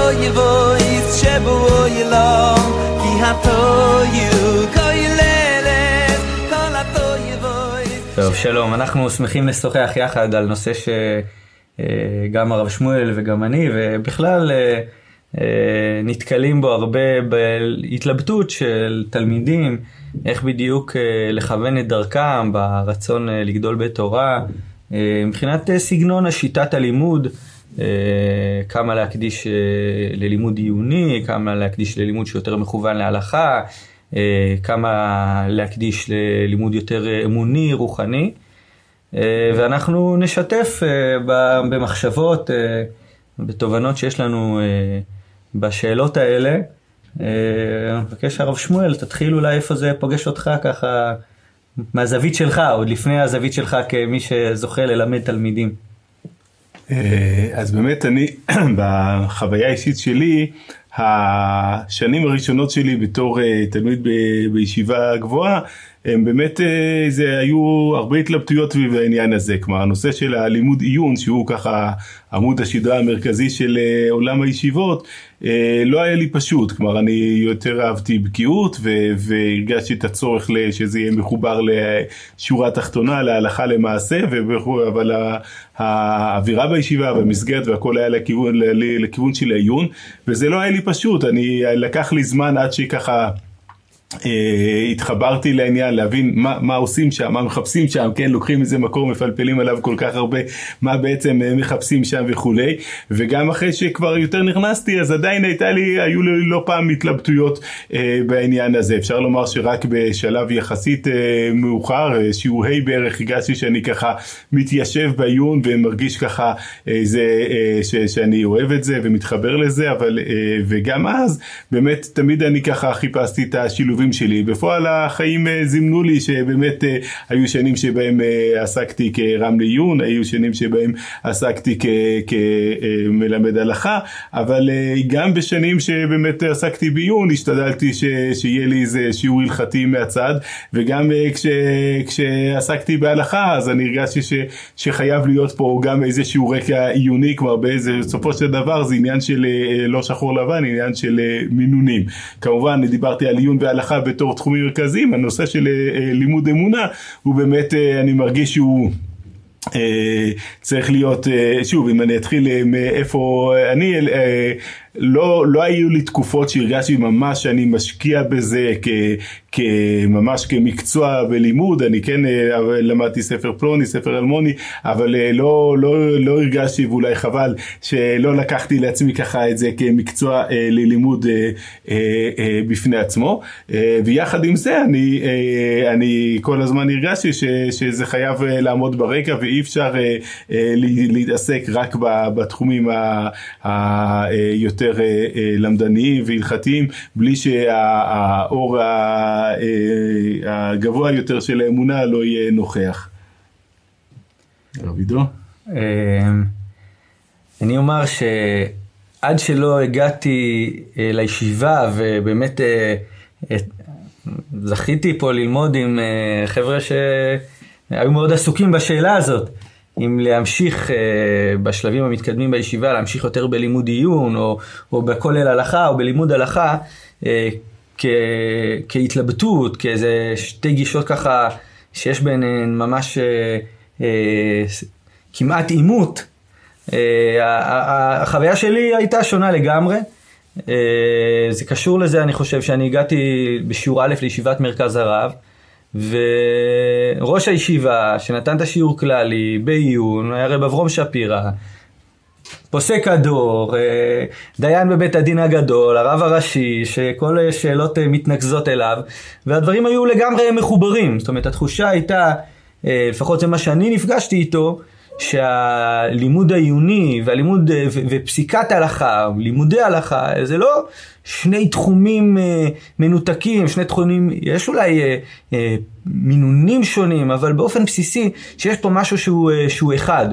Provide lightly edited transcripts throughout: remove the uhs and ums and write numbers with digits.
toy voice shebu yelom ki hatoyu koyleles kol hatoy voice. טוב, שלום, אנחנו שמחים לשוחח יחד על נושא שגם הרב שמואל וגם אני ובכלל נתקלים בו הרבה בהתלבטות של תלמידים, איך בדיוק לכוון את דרכם ברצון לגדול בתורה, מבחינת סגנון השיטת הלימוד, כמה להקדיש ללימוד עיוני, כמה להקדיש ללימוד שיותר מכוון להלכה, כמה להקדיש ללימוד יותר אמוני, רוחני, ואנחנו נשתף במחשבות, בתובנות שיש לנו בשאלות האלה. מבקש הרב שמואל, תתחיל אולי איפה זה פוגש אותך ככה מהזווית שלך, עוד לפני הזווית שלך כמי שזוכה ללמד תלמידים. אז באמת אני, בחוויה האישית שלי, השנים הראשונות שלי בתור תלמיד בישיבה גבוהה, הם באמת, זה היו הרבה התלבטויות בעניין הזה, כלומר הנושא של הלימוד עיון, שהוא ככה עמוד השדרה המרכזי של עולם הישיבות, לא היה לי פשוט, כלומר אני יותר אהבתי בקיאות והרגשתי את הצורך שזה יהיה מחובר לשורה תחתונה, להלכה למעשה, אבל האווירה בישיבה והמסגרת והכל היה לכיוון של העיון, וזה לא היה לי פשוט, לקח לי זמן עד שככה התחברתי לעניין, להבין מה עושים שם, מה מחפשים שם, כן, לוקחים איזה מקור, מפלפלים עליו כל כך הרבה, מה בעצם מחפשים שם וכולי, וגם אחרי שכבר יותר נכנסתי, אז עדיין היו לי לא פעם התלבטויות בעניין הזה. אפשר לומר שרק בשלב יחסית מאוחר, שיעור ה' בערך, הגעתי שאני ככה מתיישב בעיון ומרגיש ככה שאני אוהב את זה ומתחבר לזה, אבל וגם אז באמת תמיד אני ככה חיפשתי את השילוב שלי. בפועל החיים זימנו לי שבאמת היו שנים שבהם עסקתי כרם לעיון, היו שנים שבהם עסקתי כמלמד הלכה, אבל גם בשנים שבאמת עסקתי בעיון השתדלתי שיהיה לי איזה שיעור הלכתי מהצד, וגם כשעסקתי בהלכה אז אני הרגשתי שחייב להיות פה גם איזה שיעור רקע עיוני, כבר בסופו של דבר זה עניין של לא שחור לבן, עניין של מינונים. כמובן דיברתי על עיון והלכה בתור תחומים מרכזיים, הנושא של לימוד אמונה הוא באמת, אני מרגיש שהוא צריך להיות, שוב אם אני אתחיל מאיפה אני, לא היו לי תקופות שהרגשתי ממש שאני משקיע בזה ממש כמקצוע בלימוד. אני כן למדתי ספר פלוני, ספר אלמוני, אבל לא הרגשתי, ואולי חבל שלא לקחתי לעצמי ככה את זה כמקצוע ללימוד בפני עצמו. ויחד עם זה אני כל הזמן הרגשתי שזה חייב לעמוד ברקע, ואי אפשר להתעסק רק בתחומים היותר למדניים והלכתיים, בלי שהאור הגבוה יותר של האמונה לא יהיה נוכח. רב עידו? אני אומר שעד שלא הגעתי לישיבה ובאמת זכיתי פה ללמוד עם חבר'ה שהיו מאוד עסוקים בשאלה הזאת, אם להמשיך בשלבים המתקדמים בישיבה, להמשיך יותר בלימוד עיון או בכולל הלכה או בלימוד הלכה, כהתלבטות, כאיזה שתי גישות ככה שיש ביניהן ממש כמעט עימות. החוויה שלי הייתה שונה לגמרי. זה קשור לזה, אני חושב שאני הגעתי בשיעור א' לישיבת מרכז הרב, וראש הישיבה שנתן את השיעור כללי בעיון היה רב אברום שפירא, פוסק הדור, דיין בבית הדין הגדול, הרב הראשי, שכל שאלות מתנקזות אליו, והדברים היו לגמרי מחוברים. זאת אומרת, התחושה הייתה, לפחות זה מה שאני נפגשתי איתו, שהלימוד העיוני והלימוד ופסיקת ההלכה, לימודי ההלכה, זה לא שני תחומים מנותקים, שני תחומים, יש אולי מינונים שונים, אבל באופן בסיסי שיש פה משהו שהוא אחד.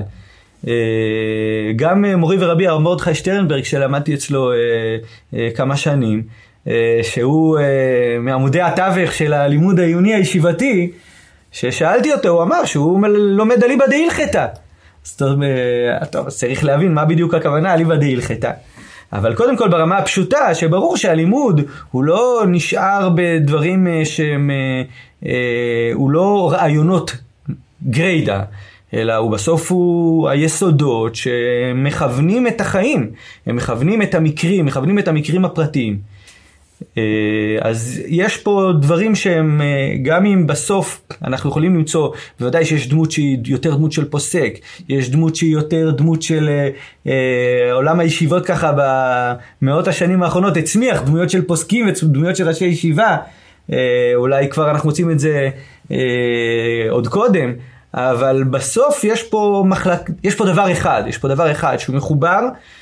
גם מורי ורבי הרב מרדכי שטרנברג שלמדתי אצלו כמה שנים, שהוא מעמודי התווך של הלימוד העיוני הישיבתי, ששאלתי אותו, הוא אמר שהוא לומד אליבא דהילכתא. אז טוב, צריך להבין מה בדיוק הכוונה אליבא דהילכתא. אבל קודם כל ברמה הפשוטה, שברור שהלימוד הוא לא נשאר בדברים שהם, הוא לא רעיונות גריידה, אלא הוא בסוף הוא היסודות שמכוונים את החיים, הם מכוונים את המקרים, מכוונים את המקרים הפרטיים. אז יש פה דברים שהם, גם אם בסוף אנחנו יכולים למצוא, בוודאי שיש דמות שהיא יותר דמות של פוסק, יש דמות שהיא יותר דמות של עולם הישיבות ככה במאות השנים האחרונות, הצמיח דמויות של פוסקים ודמויות של ראשי ישיבה, אולי כבר אנחנו מוצאים את זה עוד קודם, אבל בסוף יש פה דבר אחד שהוא מחובר,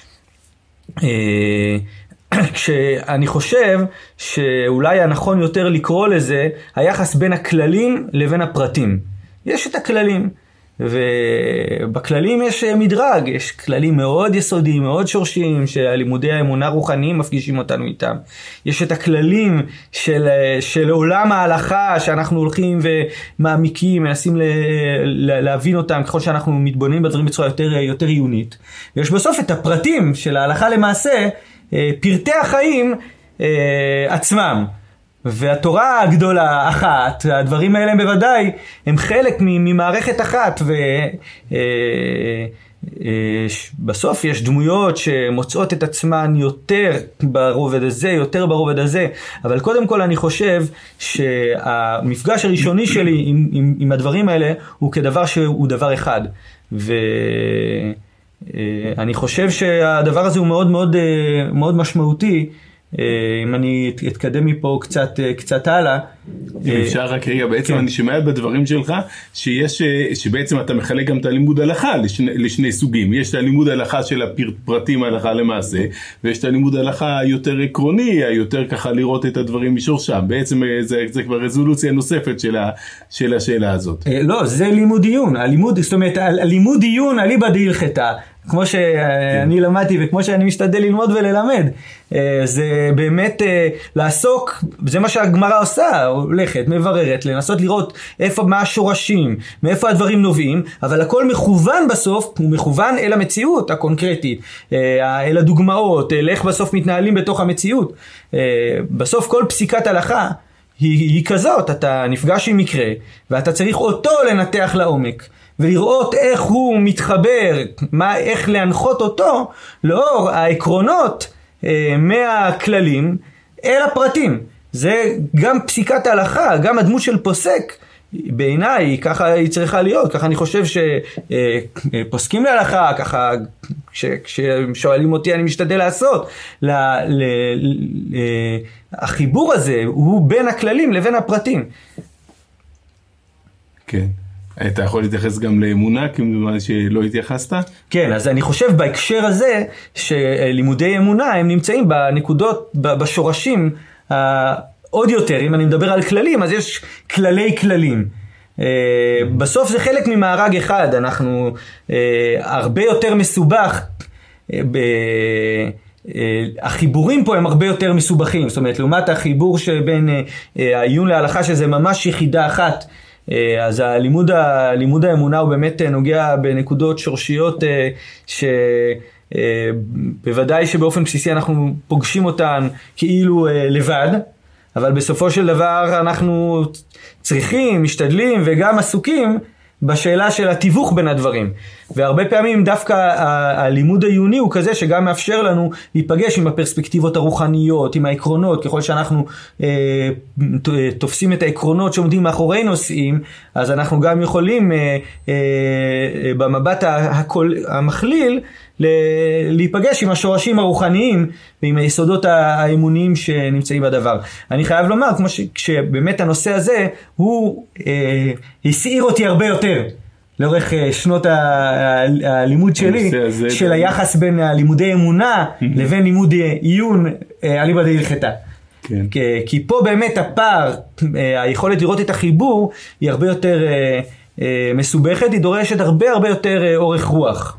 כשאני חושב שאולי הנכון יותר לקרוא לזה היחס בין הכללים לבין הפרטים. יש את הכללים, ובכללים יש מדרג, יש כללים מאוד יסודיים, מאוד שורשיים, שהלימודי האמונה רוחניים מפגישים אותנו איתם. יש את הכללים של עולם ההלכה, שאנחנו הולכים ומעמיקים, מנסים להבין אותם ככל שאנחנו מתבוננים בדברים בצורה יותר עיונית. ויש בסוף את הפרטים של ההלכה למעשה, פרטי החיים עצמם. והתורה הגדולה אחת, הדברים האלה הם בוודאי, הם חלק ממערכת אחת, ובסוף יש דמויות שמוצאות את עצמן יותר ברובד הזה, יותר ברובד הזה, אבל קודם כל אני חושב שהמפגש הראשוני שלי עם הדברים האלה הוא כדבר שהוא דבר אחד, ואני חושב שהדבר הזה הוא מאוד מאוד מאוד משמעותי. אם אני אתקדם מפה קצת הלאה. אם אפשר רק רגע, בעצם אני שומע בדברים שלך שבעצם אתה מחלק גם את הלימוד הלכה לשני סוגים. יש את הלימוד הלכה של הפרטים הלכה למעשה, ויש את הלימוד הלכה היותר עקרוני, היותר ככה לראות את הדברים משורשם. בעצם זה כבר רזולוציה נוספת של השאלה הזאת. לא, זה לימוד עיון. זאת אומרת, הלימוד עיון אליבא דהלכתא, כמו שאני למדתי וכמו שאני משתדל ללמוד וללמד, זה באמת לעסוק, זה מה שהגמרא עושה, הולכת, מבררת, לנסות לראות מה השורשים, מאיפה הדברים נובעים, אבל הכל מכוון בסוף, הוא מכוון אל המציאות הקונקרטית, אל הדוגמאות, אל איך בסוף מתנהלים בתוך המציאות. בסוף כל פסיקת הלכה היא כזאת, אתה נפגש עם מקרה, ואתה צריך אותו לנתח לעומק. ולראות איך הוא מתחבר, איך להנחות אותו לאור העקרונות מהכללים אל הפרטים. זה גם פסיקת ההלכה, גם הדמות של פוסק, בעיניי ככה היא צריכה להיות. ככה אני חושב שפוסקים להלכה, ככה כששואלים אותי אני משתדל לעשות. החיבור הזה הוא בין הכללים לבין הפרטים. כן. אתה יכול להתייחס גם לאמונה, כמובן שלא התייחסת? כן, אז אני חושב בהקשר הזה, שלימודי אמונה הם נמצאים בנקודות, בשורשים עוד יותר. אם אני מדבר על כללים, אז יש כללים. בסוף זה חלק ממארג אחד, אנחנו הרבה יותר מסובך, החיבורים פה הם הרבה יותר מסובכים, זאת אומרת, לעומת החיבור שבין העיון להלכה, שזה ממש יחידה אחת, אז לימוד האמונה הוא באמת נוגע בנקודות שורשיות שבוודאי שבאופן בסיסי אנחנו פוגשים אותן כאילו לבד, אבל בסופו של דבר אנחנו צריכים, משתדלים וגם עסוקים בשאלה של התיווך בין הדברים. והרבה פעמים דווקא הלימוד העיוני הוא כזה שגם מאפשר לנו להיפגש עם הפרספקטיבות הרוחניות, עם העקרונות. ככל שאנחנו תופסים את העקרונות שעומדים מאחורי נושאים, אז אנחנו גם יכולים במבט המכליל להיפגש עם השורשים הרוחניים ועם היסודות האמוניים שנמצאים בדבר. אני חייב לומר, כמו שבאמת הנושא הזה הוא הסעיר אותי הרבה יותר לאורך שנות הלימוד שלי, של היחס בין לימודי אמונה לבין לימוד עיון אליבא דהלכתא. כי פה באמת הפער, היכולת לראות את החיבור היא הרבה יותר מסובכת, היא דורשת הרבה יותר אורך רוח.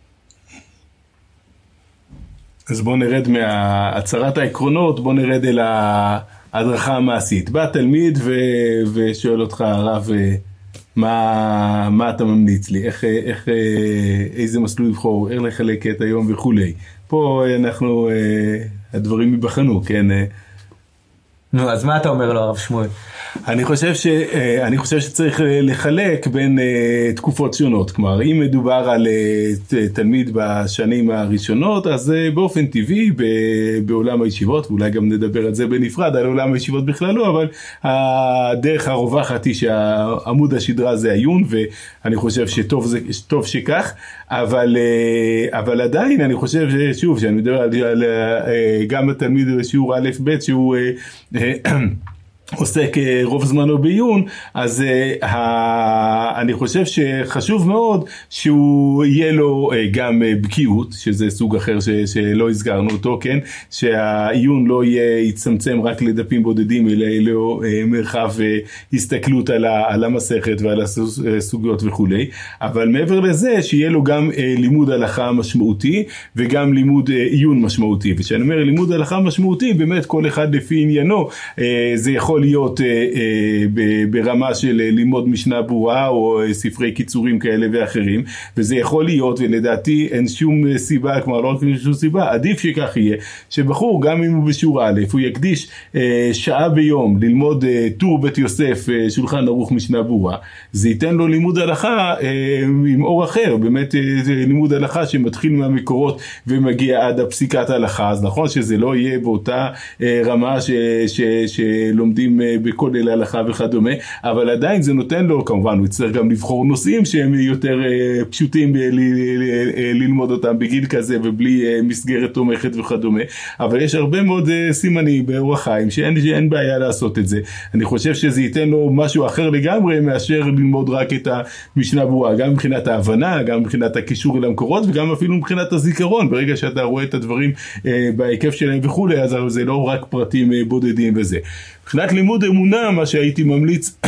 אז בוא נרד מהצהרת העקרונות, בוא נרד אל ההדרכה המעשית. בא תלמיד ושואל אותך, הרב, מה אתה ממליץ לי, איזה מסלול לבחור, איך לחלק את היום וכולי. פה אנחנו, הדברים יבחנו, כן. נו, אז מה אתה אומר לו, הרב שמואל? אני חושב שצריך לחלק בין תקופות שונות. כלומר, אם מדובר על תלמיד בשנים הראשונות, אז באופן טבעי בעולם הישיבות, ואולי גם נדבר על זה בנפרד, על עולם הישיבות בכלל לא, אבל הדרך הרווחת היא שעמוד השדרה זה עיון, ואני חושב שטוב שכך, אבל עדיין אני חושב ששוב, שאני מדבר על גם התלמיד בשיעור א' ב' שהוא עוסק רוב זמנו בעיון, אז אני חושב שחשוב מאוד שהוא יהיה לו גם בקיאות, שזה סוג אחר שלא הזכרנו אותו, כן? שהעיון לא יצמצם רק לדפים בודדים, אלא יהיה לו מרחב הסתכלות על המסכת ועל הסוגיות וכולי, אבל מעבר לזה שיהיה לו גם לימוד הלכה משמעותי וגם לימוד עיון משמעותי. ושאני אומר לימוד הלכה משמעותי, באמת כל אחד לפי עניינו, זה יכול להיות ברמה של ללמוד משנה ברורה או ספרי קיצורים כאלה ואחרים, וזה יכול להיות, ולדעתי אין שום סיבה, כלומר לא רק שום סיבה, עדיף שכך יהיה, שבחור גם אם הוא בשיעור א', הוא יקדיש שעה ביום ללמוד טור בית יוסף, שולחן ערוך משנה ברורה, זה ייתן לו לימוד הלכה עם אור אחר, באמת לימוד הלכה שמתחיל מהמקורות ומגיע עד הפסיקת הלכה. אז נכון שזה לא יהיה באותה רמה שלומדים בכולל ההלכה וכדומה, אבל עדיין זה נותן לו, כמובן הוא יצטרך גם לבחור נושאים שהם יותר פשוטים ללמוד אותם בגיל כזה ובלי מסגרת תומכת וכדומה, אבל יש הרבה מאוד סימנים באורח חיים שאין בעיה לעשות את זה. אני חושב שזה ייתן לו משהו אחר לגמרי מאשר ללמוד רק את המשנה ברורה, גם מבחינת ההבנה, גם מבחינת הקישור אל המקורות וגם אפילו מבחינת הזיכרון. ברגע שאתה רואה את הדברים בהיקף שלהם וכו', אז זה לא רק פרטים בודדים וזה. מבחינת לימוד אמונה, מה שהייתי ממליץ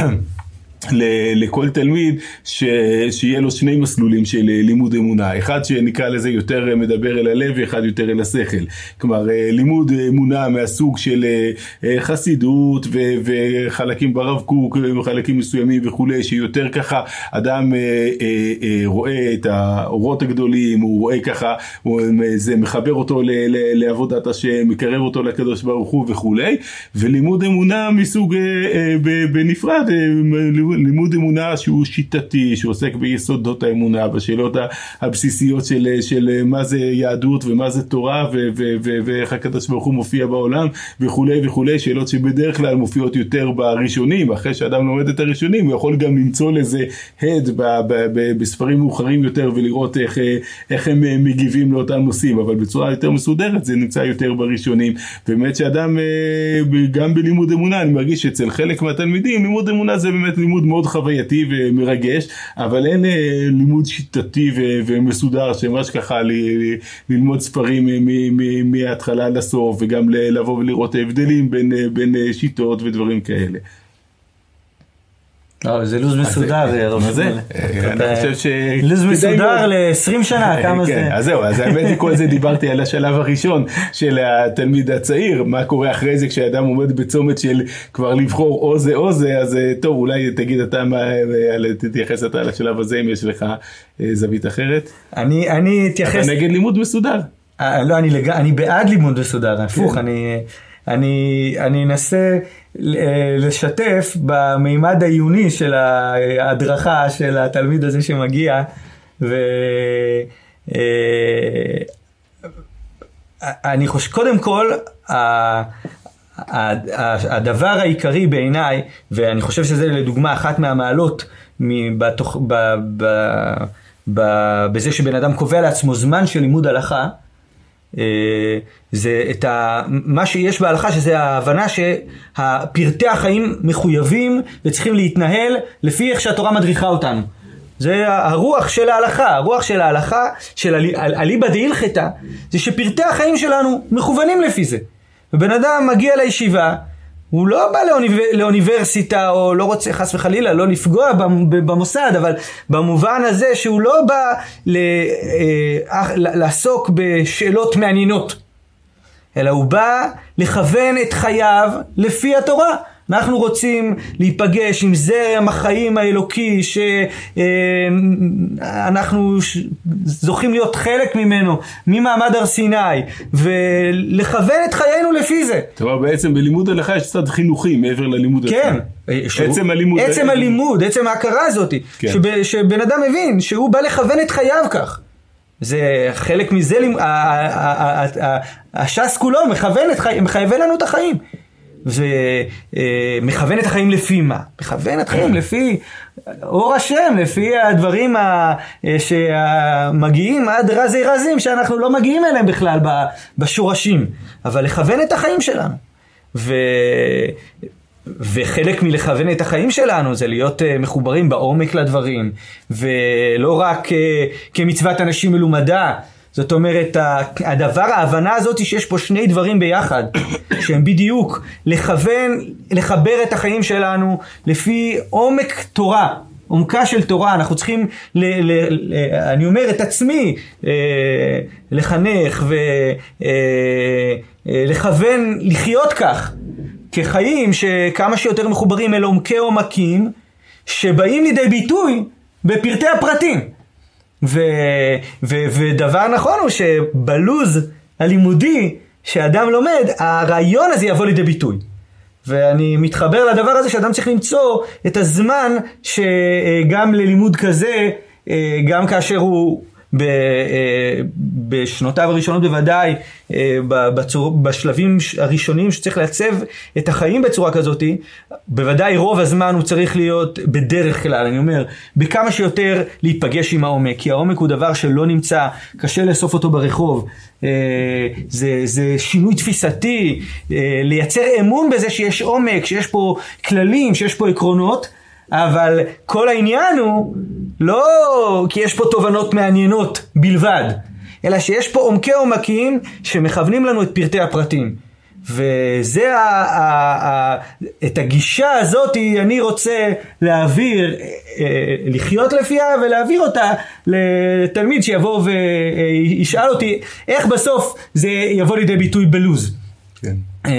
לכל תלמיד שיהיה לו שני מסלולים של לימוד אמונה, אחד שנקרא לזה יותר מדבר אל הלב ואחד יותר אל השכל. כלומר לימוד אמונה מהסוג של חסידות וחלקים ברב קוק וחלקים מסוימים וכולי, שיותר ככה אדם רואה את האורות הגדולים, הוא רואה ככה, זה מחבר אותו לעבודת השם, מקרב אותו לקדוש ברוך הוא וכולי. ולימוד אמונה מסוג בנפרד, לימוד אמונה שהוא שיטתי, שעוסק ביסודות האמונה, בשאלות הבסיסיות של מה זה יהדות ומה זה תורה ואיך הקדוש ברוך הוא מופיע בעולם וכולי וכולי, שאלות שבדרך כלל מופיעות יותר בראשונים. אחרי שאדם לומד את הראשונים הוא יכול גם למצוא לזה הד בספרים מאוחרים יותר ולראות איך הם מגיבים לאותם נושאים, אבל בצורה יותר מסודרת זה נמצא יותר בראשונים. באמת שאדם גם בלימוד אמונה, אני מרגיש שאצל חלק מהתלמידים לימוד אמונה זה באמת לימוד מאוד חווייתי ומרגש, אבל אין לימוד שיטתי ומסודר שממש ככה ללמוד ספרים מההתחלה לסוף, וגם לבוא ולראות ההבדלים בין שיטות ודברים כאלה. זה לוז מסודר. מה זה? אני חושב ש... לוז מסודר ל-20 שנה, כמה זה? אז זהו, אז האמת היא כל זה דיברתי על השלב הראשון של התלמיד הצעיר, מה קורה אחרי זה כשאדם עומד בצומת של כבר לבחור או זה, אז טוב, אולי תגיד אתה, תתייחס אתה לשלב הזה אם יש לך זווית אחרת. אני אתייחס... אתה נגד לימוד מסודר? לא, אני בעד לימוד מסודר, הפוך, אני אנסה לשתף במימד העיוני של ההדרכה של התלמיד הזה שמגיע, אני חושב קודם כל הדבר העיקרי בעיניי, ואני חושב שזה לדוגמה אחת מהמעלות בזה שבן אדם קובע לעצמו זמן של לימוד הלכה, זה את מה שיש בהלכה, שזה ההבנה שהפרטי החיים מחויבים וצריכים להתנהל לפי איך שהתורה מדריכה אותנו. זה הרוח של ההלכה, הרוח של ההלכה של אליבא דהילכתא, זה שפרטי החיים שלנו מכוונים לפי זה. ובן אדם מגיע לישיבה, הוא לא בא לאוניברסיטה, או לא רוצה חס וחלילה לא לפגוע במוסד, אבל במובן הזה שהוא לא בא לעסוק בשאלות מעניינות, אלא הוא בא לכוון את חייו לפי התורה. אנחנו רוצים להיפגש עם זרם החיים האלוקי שאנחנו זוכים להיות חלק ממנו, ממעמד הר סיני, ולכוון את חיינו לפי זה. טוב, בעצם בלימוד הלכה יש צד חינוכי מעבר ללימוד עצמו. כן. עצם הלימוד, עצם ההכרה הזאת, שבן אדם מבין שהוא בא לכוון את חייו כך. זה חלק מזה, הש"ס כולו מכוון לנו את החיים. ומכוון את החיים לפי מה? מכוון את החיים לפי אור השם, לפי הדברים שמגיעים עד רזי רזים שאנחנו לא מגיעים אליהם בכלל בשורשים. אבל לכוון את החיים שלנו. וחלק מלכוון את החיים שלנו זה להיות מחוברים בעומק לדברים, ולא רק כמצוות אנשים מלומדה. זאת אומרת, ההבנה הזאת שיש פה שני דברים ביחד, שהם בדיוק לחבר את החיים שלנו לפי עומק תורה, עומקה של תורה. אנחנו צריכים, אני אומר את עצמי, לחנך ולכוון לחיות כך, כחיים שכמה שיותר מחוברים אל עומקי עומקים, שבאים לידי ביטוי בפרטי הפרטים. ודבר נכון הוא שבלוז הלימודי שאדם לומד, הרעיון הזה יבוא לידי ביטוי. ואני מתחבר לדבר הזה שאדם צריך למצוא את הזמן שגם ללימוד כזה, גם כאשר הוא בשנותיו הראשונות בוודאי, בשלבים הראשונים שצריך לעצב את החיים בצורה כזאת, בוודאי רוב הזמן הוא צריך להיות בדרך כלל, אני אומר, בכמה שיותר להיפגש עם העומק, כי העומק הוא דבר שלא נמצא, קשה לאסוף אותו ברחוב, זה שינוי תפיסתי, לייצר אמון בזה שיש עומק, שיש פה כללים, שיש פה עקרונות, אבל כל העניין הוא לא כי יש פה תובנות מעניינות בלבד, אלא שיש פה עומקי עומקים שמכוונים לנו את פרטי הפרטים. וזה את הגישה הזאת אני רוצה להעביר, לחיות לפיה ולהעביר אותה לתלמיד שיבוא וישאל אותי איך בסוף זה יבוא לידי ביטוי בלוז. כן.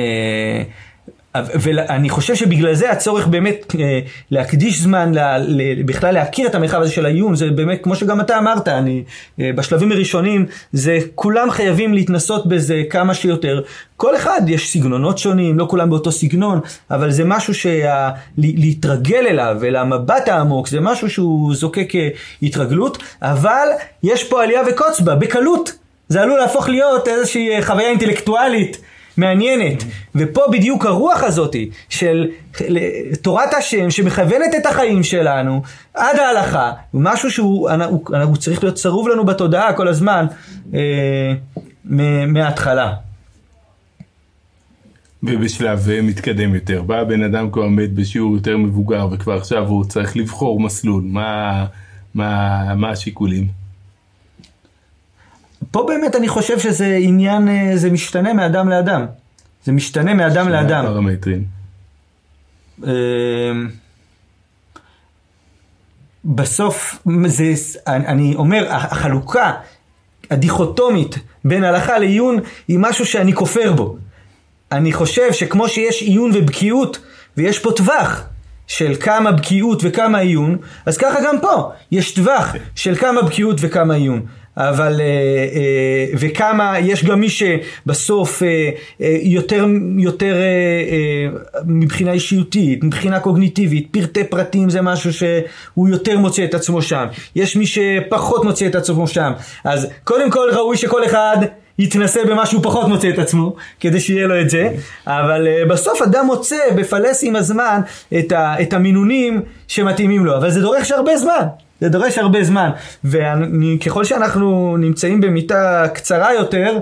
ואני חושב שבגלל זה הצורך באמת להקדיש זמן בכלל להכיר את המרחב הזה של העיון, זה באמת כמו שגם אתה אמרת, בשלבים הראשונים זה כולם חייבים להתנסות בזה כמה שיותר. כל אחד יש סגנונות שונים, לא כולם באותו סגנון, אבל זה משהו להתרגל אליו ולמבט העמוק, זה משהו שהוא זוקק התרגלות, אבל יש פה עלייה וקוץ בה, בקלות. זה עלול להפוך להיות איזושהי חוויה אינטלקטואלית מעניינת, ופה בדיוק הרוח הזאת של תורת השם שמכוונת את החיים שלנו עד ההלכה, משהו שהוא צריך להיות צרוב לנו בתודעה כל הזמן מההתחלה. ובשלב מתקדם יותר, בא בן אדם כבר עומד בשיעור יותר מבוגר וכבר עכשיו הוא צריך לבחור מסלול, מה השיקולים? פה באמת אני חושב שזה עניין, זה משתנה מאדם לאדם. זה משתנה מאדם לאדם. פרמטרים. בסוף, אני אומר, החלוקה הדיכוטומית בין הלכה לעיון היא משהו שאני כופר בו. אני חושב שכמו שיש עיון ובקיאות, ויש פה טווח של כמה בקיאות וכמה עיון, אז ככה גם פה יש טווח של כמה בקיאות וכמה עיון. אבל וכמה יש גם מי שבסוף יותר מבחינה אישיותית, מבחינה קוגניטיבית, פרטי פרטים זה משהו שהוא יותר מוצא את עצמו שם, יש מי שפחות מוצא את עצמו שם. אז קודם כל ראוי שכל אחד יתנסה במשהו פחות מוצא את עצמו כדי שיהיה לו את זה, אבל בסוף אדם מוצא בפלס עם הזמן את המינונים שמתאימים לו, אבל זה דורש הרבה זמן. זה דורש הרבה זמן, וככל שאנחנו נמצאים במיטה קצרה יותר,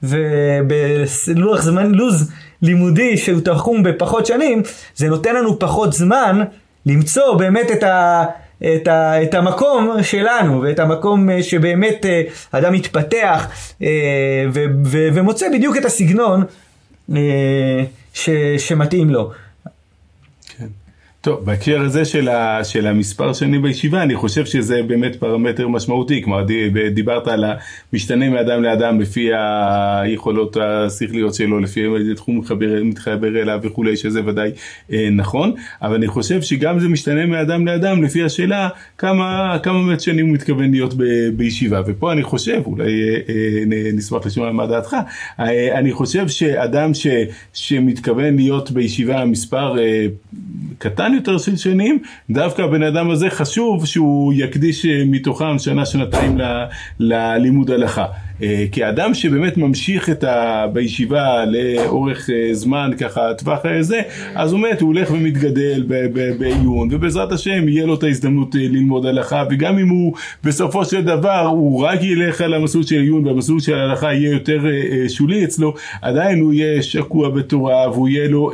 ובלוח זמן, לוז לימודי שהוא תחום בפחות שנים, זה נותן לנו פחות זמן למצוא באמת את המקום שלנו, ואת המקום שבאמת אדם מתפתח, ומוצא בדיוק את הסגנון שמתאים לו. טוב, בהקשר הזה של המספר שנים בישיבה, אני חושב שזה באמת פרמטר משמעותי, כלומר דיברת על המשתנה מאדם לאדם לפי היכולות השכליות שלו, לפי איזה תחום מתחבר אליו וכולי, שזה ודאי נכון, אבל אני חושב שגם זה משתנה מאדם לאדם לפי השאלה כמה באמת שנים הוא מתכוון להיות בישיבה, ופה אני חושב, אולי נשמח לשמוע מה דעתך, אני חושב שאדם שמתכוון להיות בישיבה מספר קטן יותר של שנים, דווקא הבן אדם הזה חשוב שהוא יקדיש מתוכם שנה, שנתיים ללימוד הלכה. כי האדם שבאמת ממשיך בישיבה לאורך זמן, ככה טווח הזה, אז הוא הולך ומתגדל בעיון, ובעזרת השם יהיה לו את ההזדמנות ללמוד הלכה, וגם אם הוא בסופו של דבר הוא רק ילך על המסלול של עיון, והמסלול של ההלכה יהיה יותר שולי אצלו, עדיין הוא יהיה שקוע בתורה, והוא יהיה לו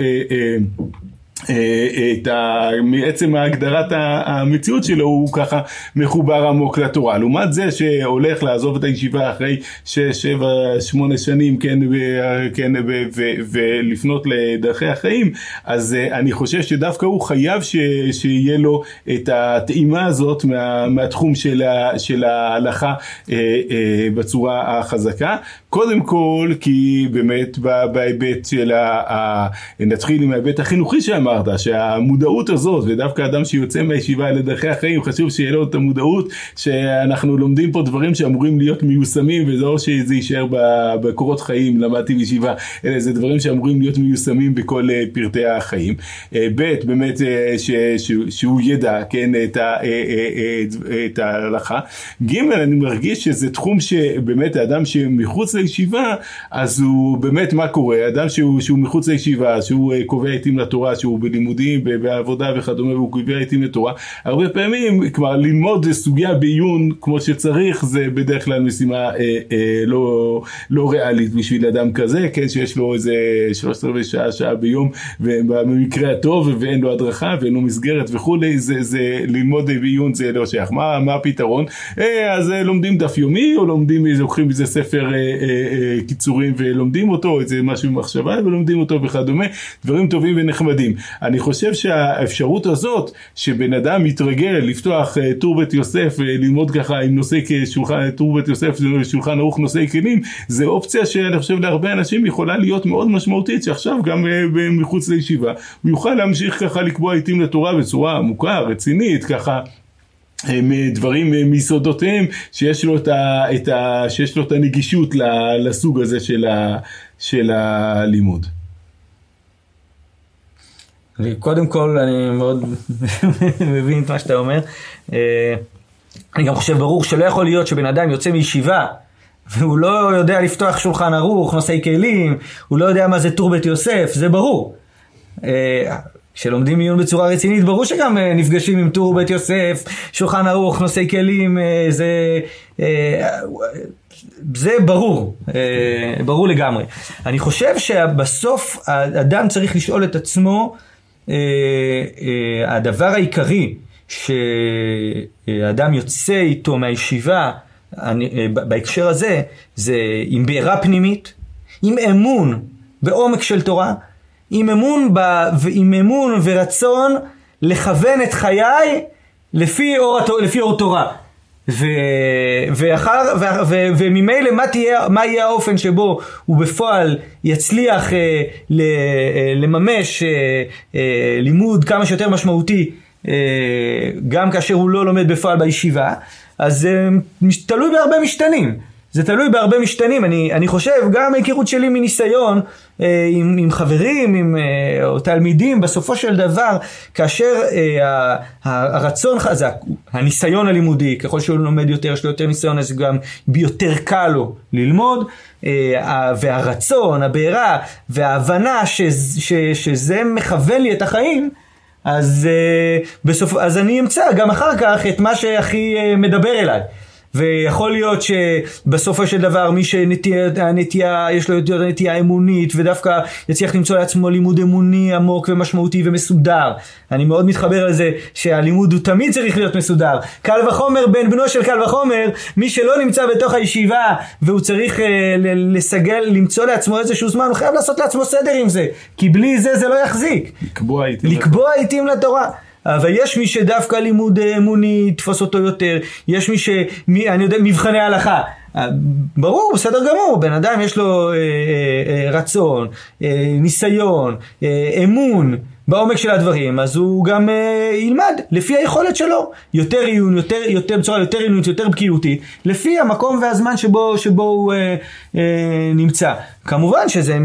מעצם ההגדרת המציאות שלו הוא ככה מחובר עמוק לתורה. לעומת זה שהולך לעזוב את הישיבה אחרי 6-7-8 שנים, כן, ולפנות לדרכי החיים, אז אני חושב שדווקא הוא חייב שיהיה לו את הטעימה הזאת מהתחום של ההלכה בצורה החזקה. קודם כל, כי באמת בהיבט של נתחיל עם ההיבט החינוכי שאמרת, שהמודעות הזאת, ודווקא אדם שיוצא מהישיבה לדרכי החיים, חשוב שיהיה לו את המודעות שאנחנו לומדים פה דברים שאמורים להיות מיושמים, וזו שזה יישאר בקורות חיים, למדתי בישיבה, אלא זה דברים שאמורים להיות מיושמים בכל פרטי החיים. ב' באמת שהוא ידע, כן, את ההלכה. ג' אני מרגיש שזה תחום שבאמת האדם שמחוץ לישיבה, אז הוא באמת מה קורה? אדם שהוא מחוץ לישיבה, שהוא קובע עתים לתורה, שהוא בלימודים, בעבודה וכדומה, והוא קובע עתים לתורה, הרבה פעמים, כלומר, ללמוד סוגיה בעיון כמו שצריך, זה בדרך כלל משימה לא ריאלית בשביל אדם כזה, כן, שיש לו איזה 3/4 שעה ביום, ובמקרה הטוב, ואין לו הדרכה, ואין לו מסגרת וכולי, זה ללמוד בעיון זה לא שייך. מה הפתרון? אז לומדים דף יומי, או לוקחים איזה ספר קיצורים ולומדים אותו, איזה משהו במחשבה ולומדים אותו וכדומה, דברים טובים ונחמדים. אני חושב שהאפשרות הזאת שבן אדם יתרגל לפתוח טור בית יוסף וללמוד ככה עם נושא כשולחן, טור בית יוסף שולחן ערוך נושאי כלים, זה אופציה שאני חושב להרבה אנשים יכולה להיות מאוד משמעותית, שעכשיו גם מחוץ לישיבה הוא יוכל להמשיך ככה לקבוע עתים לתורה בצורה עמוקה, רצינית, ככה דברים מיסודותיהם, שיש לו את הנגישות לסוג הזה של הלימוד. קודם כל אני מאוד מבין את מה שאתה אומר. אני גם חושב ברור שלא יכול להיות שבן אדם יוצא מישיבה והוא לא יודע לפתוח שולחן ערוך, נושאי כלים, הוא לא יודע מה זה טור בית יוסף, זה ברור. כשלומדים עיון בצורה רצינית, ברור שגם נפגשים עם טור בית יוסף, שולחן ערוך, נושאי כלים, זה ברור, ברור לגמרי. אני חושב שבסוף האדם צריך לשאול את עצמו, הדבר העיקרי שהאדם יוצא איתו מהישיבה, בהקשר הזה, זה עם בעירה פנימית, עם אמון בעומק של תורה, עם אמון ורצון לכוון את חיי לפי אור תורה. וממילא מה יהיה האופן שבו הוא בפועל יצליח לממש לימוד כמה שיותר משמעותי, גם כאשר הוא לא לומד בפועל בישיבה, אז זה תלוי בהרבה משתנים. זה תלוי בהרבה משתנים. אני חושב, גם ההיכרות שלי מניסיון, עם חברים, או תלמידים, בסופו של דבר, כאשר הרצון, זה הניסיון הלימודי, ככל שהוא לומד יותר, יש לו יותר ניסיון, אז גם ביותר קל לו ללמוד, והרצון, הבעירה, וההבנה שזה מכוון לי את החיים, אז אני אמצא גם אחר כך את מה שהכי מדבר אליי. ויכול להיות שבסופו של דבר מי שנטייה, יש לו יותר נטייה אמונית, ודווקא יצליח למצוא לעצמו לימוד אמוני עמוק ומשמעותי ומסודר. אני מאוד מתחבר לזה שהלימוד הוא תמיד צריך להיות מסודר. קל וחומר בן בנו של קל וחומר, מי שלא נמצא בתוך הישיבה והוא צריך לסגל, למצוא לעצמו איזשהו זמן, הוא חייב לעשות לעצמו סדר עם זה, כי בלי זה זה לא יחזיק. לקבוע עיתים לתורה. אבל יש מי שדווקא לימוד אמוני תפוס אותו יותר, יש מי אני יודע, מבחני הלכה, ברור, בסדר גמור, בן אדם יש לו רצון, ניסיון, אמון בעומק של הדברים, אז הוא גם ילמד לפי היכולת שלו, יותר עיון, בצורה יותר עיונית, יותר בקיאותית, לפי המקום והזמן שבו הוא נמצא. כמובן שזה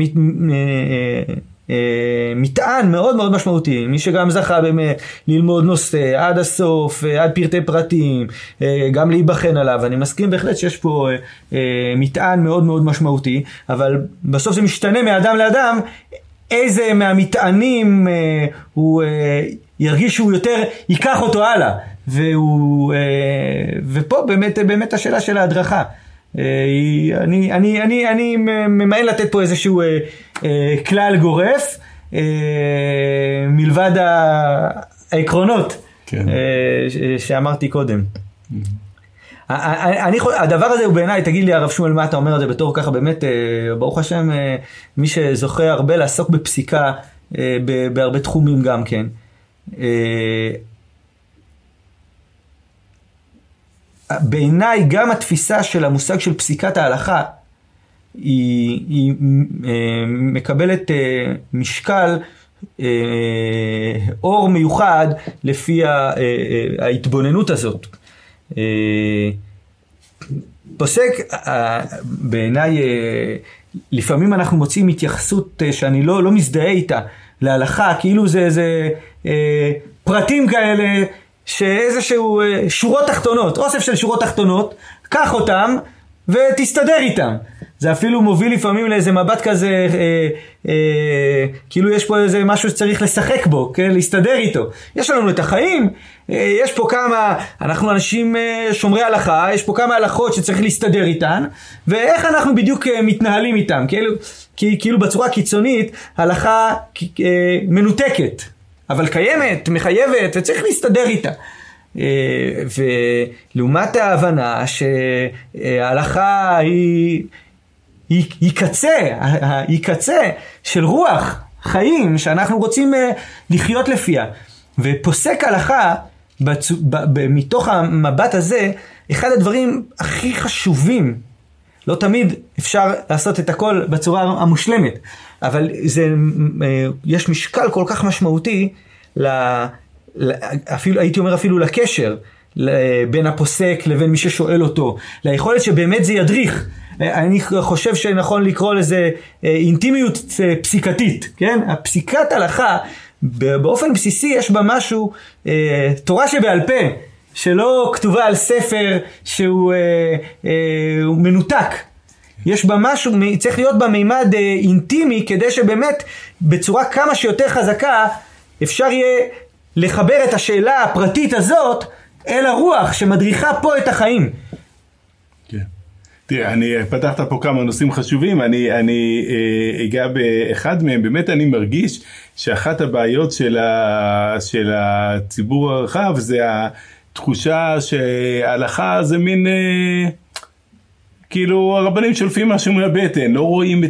מטען מאוד מאוד משמעותי, מי שגם זכה באמת ללמוד נושא עד הסוף, עד פרטי פרטים, גם להיבחן עליו. אני מסכים בהחלט שיש פה מטען מאוד מאוד משמעותי, אבל בסוף זה משתנה מאדם לאדם, איזה מהמטענים הוא ירגיש שהוא יותר ייקח אותו הלאה, ופה באמת השאלה של ההדרכה. אני ממען לתת פה איזשהו כלל גורף מלבד העקרונות שאמרתי קודם. הדבר הזה הוא בעיניי, תגיד לי הרב שמואל, מה אתה אומר על זה בתור ככה באמת, ברוך השם, מי שזוכה הרבה לעסוק בפסיקה בהרבה תחומים גם כן. בעיניי גם התפיסה של המושג של פסיקת ההלכה היא מקבלת משקל אור מיוחד לפי ההתבוננות הזאת. פוסק, בעיניי לפעמים אנחנו מוצאים התייחסות שאני לא מזדהה איתה להלכה, כאילו זה פרטים כאלה שאיזשהו שורות תחתונות, אוסף של שורות תחתונות, קח אותם ותסתדר איתם. זה אפילו מוביל לפעמים לאיזה מבט כזה, כאילו יש פה איזה משהו שצריך לשחק בו, כן? להסתדר איתו. יש לנו את החיים, יש פה כמה, אנחנו אנשים שומרי הלכה, יש פה כמה הלכות שצריך להסתדר איתן, ואיך אנחנו בדיוק מתנהלים איתם, כאילו בצורה קיצונית, הלכה מנותקת. אבל קיימת, מחייבת, וצריך להסתדר איתה. ולעומת ההבנה שההלכה היא קצה של רוח חיים שאנחנו רוצים לחיות לפיה. ופוסק הלכה, מתוך המבט הזה, אחד הדברים הכי חשובים, לא תמיד אפשר לעשות את הכל בצורה המושלמת, אבל יש משקל כל כך משמעותי, אפילו, הייתי אומר אפילו לקשר בין הפוסק לבין מי ששואל אותו, ליכולת שבאמת זה ידריך. אני חושב שנכון לקרוא לזה אינטימיות פסיקתית, כן? הפסיקת הלכה, באופן בסיסי יש בה משהו, תורה שבעל פה, שלא כתובה על ספר שהוא מנותק. יש בה משהו, צריך להיות בה מימד אינטימי, כדי שבאמת בצורה כמה שיותר חזקה אפשר יהיה לחבר את השאלה הפרטית הזאת אל הרוח שמדריכה פה את החיים. כן. תראה, אני פתחת פה כמה נושאים חשובים, אני אגע באחד מהם. באמת אני מרגיש שאחת הבעיות של הציבור הרחב זה התחושה שההלכה זה מין כאילו הרבנים שולפים משהו מהבטן, לא רואים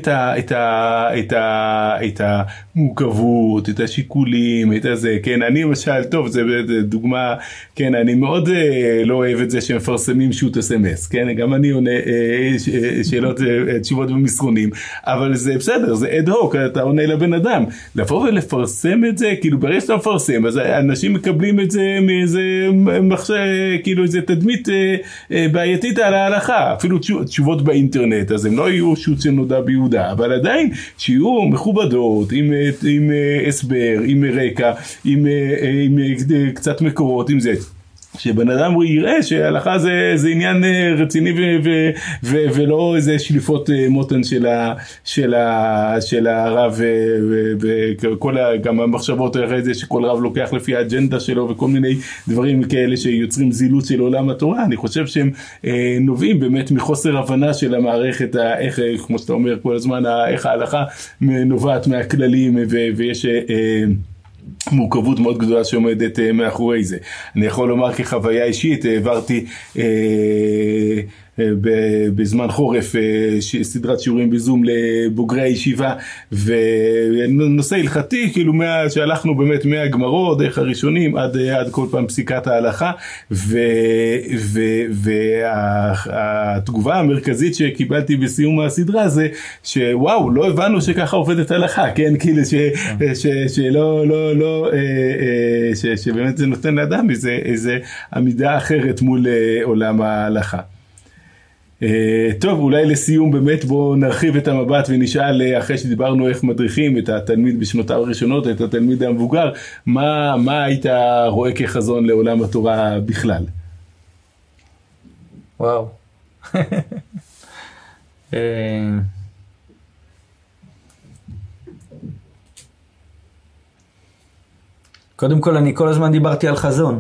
את המורכבות, את השיקולים, את הזה, כן, אני למשל, טוב, זה דוגמה, כן, אני מאוד לא אוהב את זה שמפרסמים שוט אס-אמס, כן, גם אני עונה שאלות, תשובות במסרונים, אבל זה בסדר, זה אד-הוק, אתה עונה לבן אדם, לבוא ולפרסם את זה, כאילו ברגע שאתה מפרסם, אז אנשים מקבלים את זה מאיזה כאילו איזה תדמית בעייתית על ההלכה, אפילו תשובות באינטרנט, אז הם לא יהיו שוט שנודע ביהודה, אבל עדיין שיהיו מכובדות, עם הסבר, עם רקע, עם קצת מקורות, עם זה. שבן אדם יראה שההלכה זה עניין רציני ולא איזה שליפות מותן של הרב וכל גם המחשבות אחרי זה שכל רב לוקח לפי האג'נדה שלו וכל מיני דברים כאלה שיוצרים זילות של עולם התורה. אני חושב שהם נובעים באמת מחוסר הבנה של המערכת, איך כמו שאתה אומר כל הזמן, איך ההלכה נובעת מהכללים ויש מורכבות מאוד גדולה שעומדת מאחורי זה. אני יכול לומר כחוויה אישית, העברתי בזמן חורף סדרת שיעורים בזום לבוגרי הישיבה, ונושא הלכתי, כאילו שהלכנו באמת מהגמרות, דרך הראשונים, עד כל פעם פסיקת ההלכה, והתגובה המרכזית שקיבלתי בסיום הסדרה זה, שוואו, לא הבנו שככה עובדת ההלכה, כן, כאילו שבאמת זה נותן לאדם איזה עמידה אחרת מול עולם ההלכה. טוב, אולי לסיום באמת בואו נרחיב את המבט ונשאל, אחרי שדיברנו איך מדריכים את התלמיד בשנותיו הראשונות, את התלמיד המבוגר, מה היית רואה כחזון לעולם התורה בכלל? וואו. קודם כל אני כל הזמן דיברתי על חזון.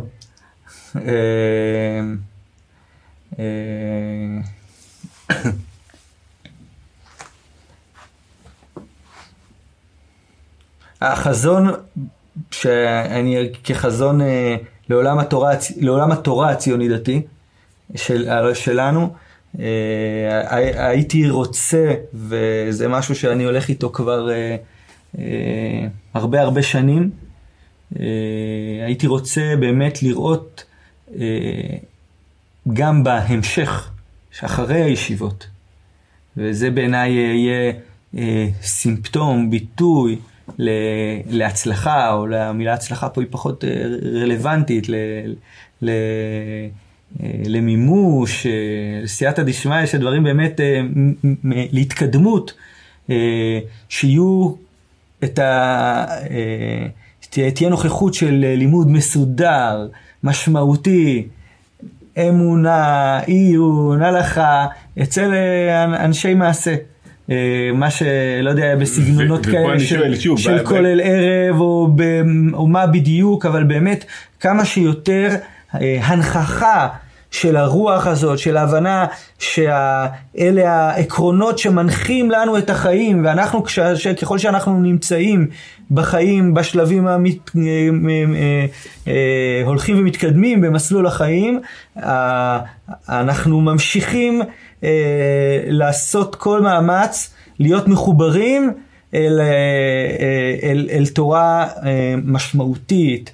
החזון שאני כחזון לעולם התורה הציוני דתי שלנו, הייתי רוצה, וזה משהו שאני הולך איתו כבר הרבה שנים, הייתי רוצה באמת לראות גם בהמשך שאחרי הישיבות, וזה בעיניי יהיה סימפטום, ביטוי להצלחה, או למילה הצלחה פה היא פחות רלוונטית, למימוש, לסייעתא דשמיא, שדברים באמת להתקדמות, שיהיו תהיה נוכחות של לימוד מסודר, משמעותי, אמונה, עיון, הלכה, אצל אנשי מעשה. מה שלא יודע, בסגנונות כאלה של כולל ערב או מה בדיוק, אבל באמת כמה שיותר הנכחה של הרוח הזאת, של ההבנה שאלה העקרונות שמנחים לנו את החיים, ואנחנו ככל שאנחנו נמצאים בחיים, בשלבים הולכים ומתקדמים במסלול החיים, אנחנו ממשיכים לעשות כל מאמץ להיות מחוברים אל תורה משמעותית,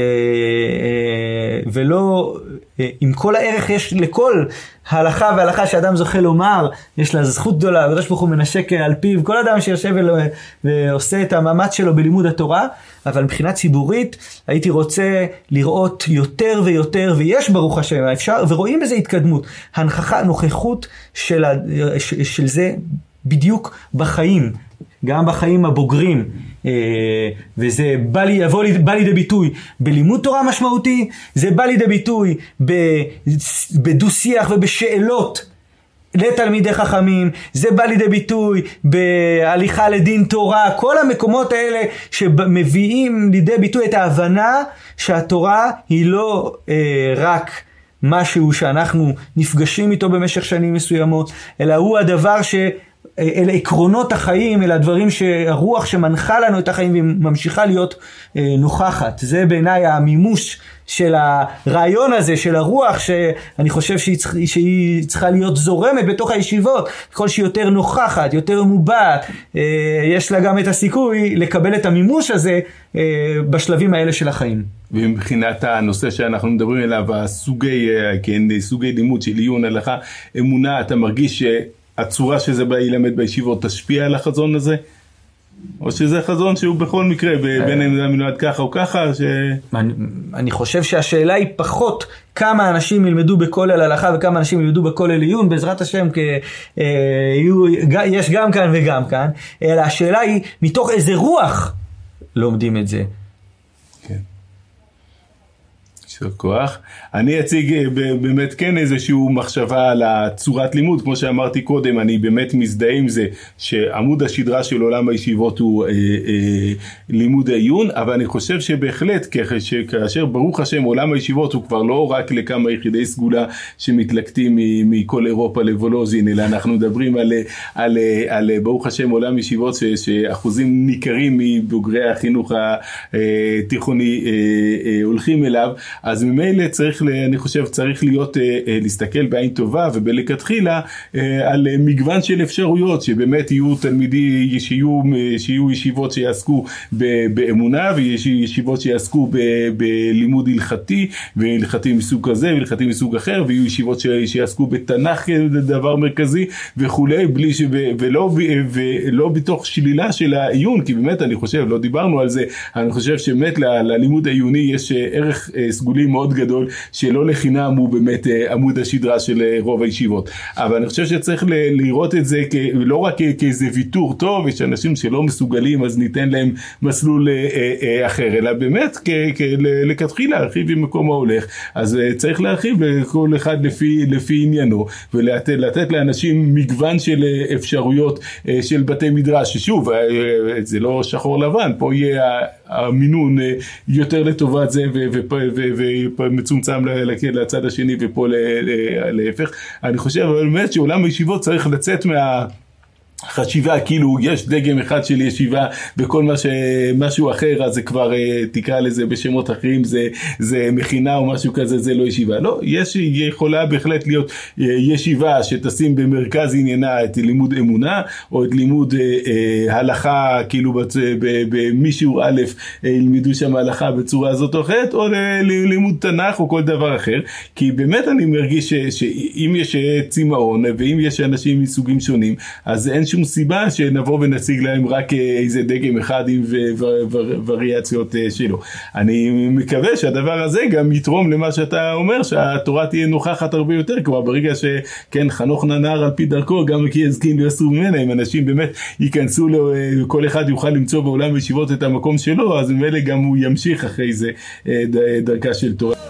ולא עם כל הערך יש לכל ההלכה וההלכה שאדם זוכה לומר, יש לה זכות גדולה, הקדוש ברוך הוא מנשק על פיו כל אדם שיושב ועושה את המאמץ שלו בלימוד התורה, אבל מבחינה ציבורית הייתי רוצה לראות יותר ויותר, ויש ברוך השם, אפשר, ורואים בזה התקדמות, הנכחה, נוכחות של זה בדיוק בחיים, גם בחיים הבוגרים, וזה בא לידי ביטוי בלימוד תורה משמעותי, זה בא לידי ביטוי בדו שיח ובשאלות לתלמידי חכמים, זה בא לידי ביטוי בהליכה לדין תורה, כל המקומות האלה שמביאים לידי ביטוי את ההבנה שהתורה היא לא רק משהו שאנחנו נפגשים איתו במשך שנים מסוימות, אלא הוא הדבר אלה עקרונות החיים, אלה הדברים שהרוח שמנחה לנו את החיים וממשיכה להיות נוכחת. זה בעיניי המימוש של הרעיון הזה, של הרוח, שאני חושב שהיא צריכה להיות זורמת בתוך הישיבות, ככל שהיא יותר נוכחת, יותר מובעת, יש לה גם את הסיכוי לקבל את המימוש הזה בשלבים האלה של החיים. ומבחינת הנושא שאנחנו מדברים עליו, סוגי לימוד של עיון הלכה, אמונה, אתה מרגיש הצורה שזה בא ילמד בישיבות תשפיע על החזון הזה? או שזה חזון שהוא בכל מקרה, בין אם זה מנועד ככה או ככה? אני חושב שהשאלה היא פחות כמה אנשים ילמדו בכולל הלכה וכמה אנשים ילמדו בכולל עיון, בעזרת השם יש גם כאן וגם כאן, אלא השאלה היא מתוך איזה רוח לומדים את זה. יישר כוח. אני אציג באמת כן איזשהו מחשבה על הצורת לימוד, כמו שאמרתי קודם, אני באמת מזדהה עם זה שעמוד השדרה של עולם הישיבות הוא לימוד העיון, אבל אני חושב שבהחלט כאשר ברוך השם עולם הישיבות הוא כבר לא רק לכמה יחידי סגולה שמתלקטים מכל אירופה לוולוז'ין, אלא אנחנו מדברים על ברוך השם עולם ישיבות שאחוזים ניכרים מבוגרי החינוך התיכוני הולכים אליו, אז ממילא אני חושב צריך להסתכל בעין טובה ובלכתחילה על מגוון של אפשרויות, שבאמת יהיו תלמידי, שיהיו ישיבות שיעסקו באמונה, ויש ישיבות שיעסקו בלימוד הלכתי, והלכתי מסוג כזה והלכתי מסוג אחר, ויהיו ישיבות שיעסקו בתנ"ך כדבר מרכזי וכולי, ולא בתוך שלילה של העיון, כי באמת אני חושב, לא דיברנו על זה, אני חושב שבאמת ללימוד העיוני יש ערך סגולי מאוד גדול, שלא לחינם הוא באמת עמוד השדרה של רוב הישיבות. אבל אני חושב שצריך לראות את זה לא רק כאיזה ויתור טוב, יש אנשים שלא מסוגלים אז ניתן להם מסלול אחר, אלא באמת לכתחילה להרחיב במקום ההולך, אז צריך להרחיב לכל אחד לפי עניינו, ולתת לאנשים מגוון של אפשרויות של בתי מדרש, ששוב זה לא שחור לבן, פה יהיה המינון יותר לטובת זה ומצומצם לצד השני, ופה להפך. אני חושב באמת שעולם הישיבות צריך לצאת חשיבה, כאילו יש דגם אחד של ישיבה וכל משהו אחר אז זה כבר תקרא לזה בשמות אחרים, זה מכינה או משהו כזה, זה לא ישיבה. לא, יכולה בהחלט להיות ישיבה שתשים במרכז עניינה את לימוד אמונה או את לימוד הלכה, כאילו במישהו א' ילמדו שם הלכה בצורה הזאת או אחרת, או לימוד תנ"ך או כל דבר אחר, כי באמת אני מרגיש שאם יש צמאון ואם יש אנשים מסוגים שונים, אז אין שום סיבה שנבוא ונציג להם רק איזה דגם אחד עם וריאציות שלו. אני מקווה שהדבר הזה גם יתרום למה שאתה אומר, שהתורה תהיה נוכחת הרבה יותר, כבר ברגע שכן חנוך נער על פי דרכו, גם כי יזקין ויסרו ממנה, אם אנשים באמת ייכנסו, כל אחד יוכל למצוא בעולם הישיבות את המקום שלו, אז ממילא גם הוא ימשיך אחרי זה דרכה של תורה.